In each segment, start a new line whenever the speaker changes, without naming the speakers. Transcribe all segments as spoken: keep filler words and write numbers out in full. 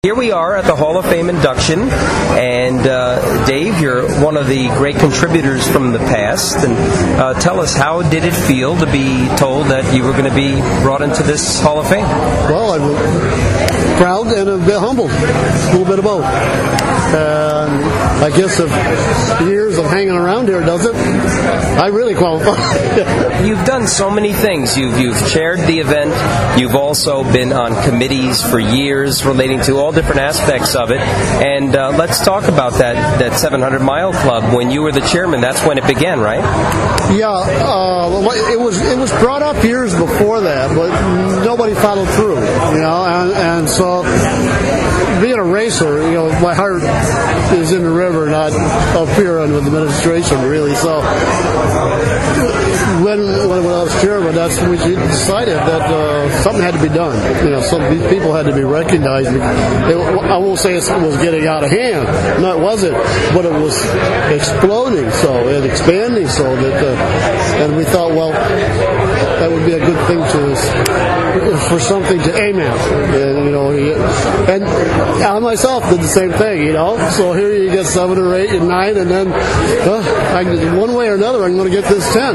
Here we are at the Hall of Fame induction, and uh, Dave, you're one of the great contributors from the past, and uh, tell us, how did it feel to be told that you were going to be brought into this Hall of Fame?
Well, I'm proud and a bit humbled, a little bit of both. And I guess if years of hanging around here does it, I really qualify.
You've done so many things. You've, you've chaired the event. You've also been on committees for years relating to all different aspects of it. And uh, let's talk about that, that seven hundred mile Club. When you were the chairman, that's when it began, right?
Yeah, uh, it was it was brought up years before that, but nobody followed through, you know, and, and so being a racer, you know, my heart is in the river, not up here under the administration, really. So when, when I was chairman, that's when we decided that uh, something had to be done. You know, some people had to be recognized. It, I won't say it was getting out of hand. No, it wasn't, but it was exploding so and expanding so that, uh, and we thought, well, that would be a good thing to for something to aim at. And, you know, and I myself did the same thing, you know. So here you get seven or eight and nine, and then uh, I, one way or another, I'm going to get this ten.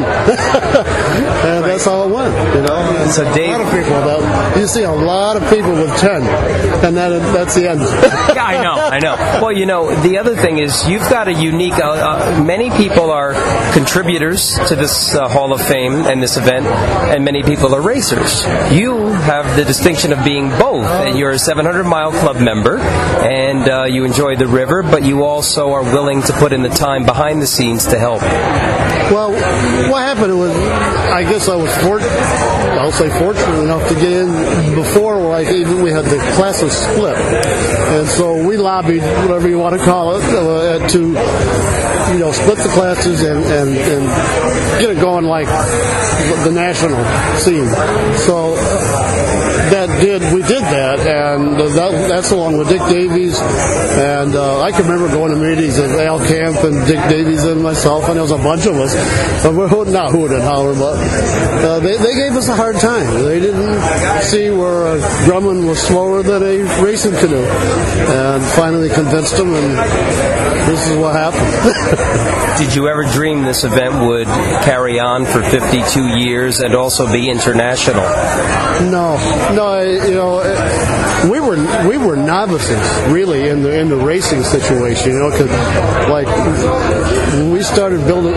And that's how it went, you know. And
so Dave,
a lot of people, that, you see a lot of people with ten, and that that's the end.
Yeah, I know, I know. Well, you know, the other thing is you've got a unique. Uh, uh, many people are contributors to this uh, Hall of Fame and this event, and many people are racers. You have the distinction of being both. And you're a seven hundred mile Club member, and uh, you enjoy the river, but you also are willing to put in the time behind the scenes to help.
Well, what happened was, I guess I was fortunate, I'll say fortunate enough to get in before, like, even we had the classes split. And so we lobbied, whatever you want to call it, uh, to, you know, split the classes and, and, and get it going like the national scene. So uh, that did, we did that, and that, that's along with Dick Davies. And uh, I can remember going to meetings of Al Camp and Dick Davies and myself, and there was a bunch of us. We're not hooting and hollering, but uh, they, they gave us a hard time. They didn't see where uh, Drummond was slower than a racing canoe, and finally convinced them, and this is what happened.
Did you ever dream this event would carry on for fifty-two years and also be international?
No, no. You know, we were we were novices really in the in the racing situation. You know, because like when we started building.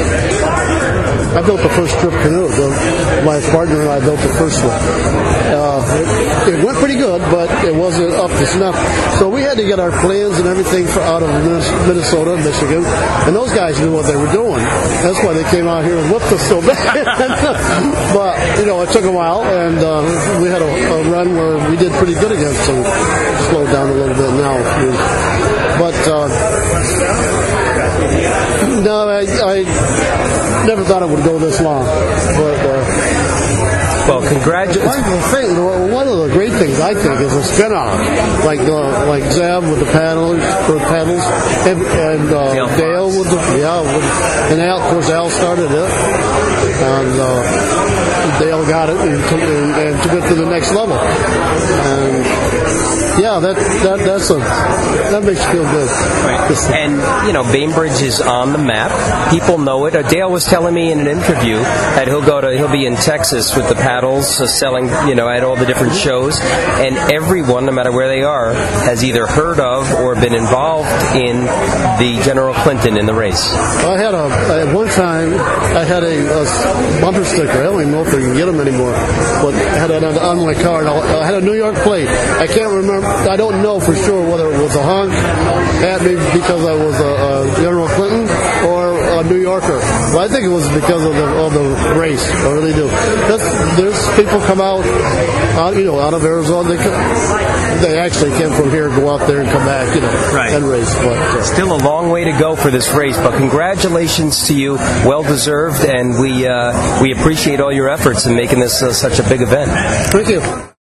I built the first strip canoe. My partner and I built the first one. Uh, it, it went pretty good, but it wasn't up to snuff. So we had to get our plans and everything for out of Minnesota and Michigan, and those guys knew what they were doing. That's why they came out here and whooped us so bad. But, you know, it took a while, and uh, we had a, a run where we did pretty good against them. Slowed down a little bit now. But, uh, no, I, I never thought it would go this long. But, uh,
well, congratulations.
One of the great things, I think, is a spin-off. Like uh, like Zeb with the paddles, with pedals, and, and uh, Dale, Dale with the, yeah, with, and Al, of course, Al started it. And uh, Dale got it and took, and, and took it to the next level. And yeah, that that that's a that makes you feel good.
Right. And you know, Bainbridge is on the map. People know it. Uh, Dale was telling me in an interview that he'll go to he'll be in Texas with the paddles, uh, selling, you know, at all the different shows, and everyone, no matter where they are, has either heard of or been involved in the General Clinton in the race.
I had a at one time I had a, a bumper sticker. I don't even know if they can get them anymore, but I had it on my car. And I had a New York plate. I can't remember. I don't know for sure whether it was a honk at me because I was a, a General Clinton or a New Yorker. But I think it was because of the, of the race. I really do. That's, there's people come out, out, you know, out of Arizona. They come, they actually came from here, go out there and come back, you know,
right.
and race. But uh,
still a long way to go for this race. But congratulations to you, well deserved, and we uh, we appreciate all your efforts in making this uh, such a big event.
Thank you.